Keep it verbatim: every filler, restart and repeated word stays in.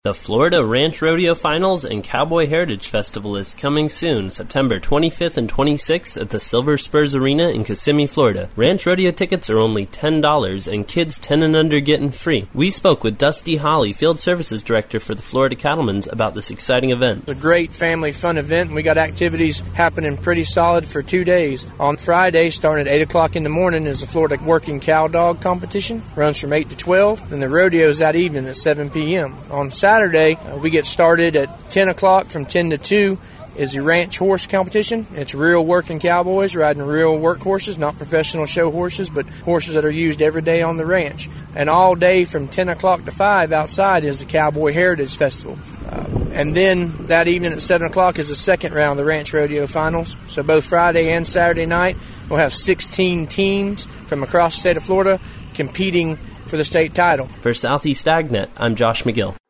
The Florida Ranch Rodeo Finals and Cowboy Heritage Festival is coming soon, September twenty-fifth and twenty-sixth at the Silver Spurs Arena in Kissimmee, Florida. Ranch rodeo tickets are only ten dollars, and kids ten and under get in free. We spoke with Dusty Holly, Field Services Director for the Florida Cattlemen's, about this exciting event. It's a great family fun event, and we got activities happening pretty solid for two days. On Friday, starting at eight o'clock in the morning, is the Florida Working Cow Dog Competition. Runs from eight to twelve, and the rodeo is that evening at seven p.m. On Saturday, Saturday, uh, we get started at ten o'clock. From ten to two is the ranch horse competition. It's real working cowboys riding real work horses, not professional show horses, but horses that are used every day on the ranch. And all day from ten o'clock to five outside is the Cowboy Heritage Festival. Uh, and then that evening at seven o'clock is the second round of the Ranch Rodeo Finals. So both Friday and Saturday night, we'll have sixteen teams from across the state of Florida competing for the state title. For Southeast AgNet, I'm Josh McGill.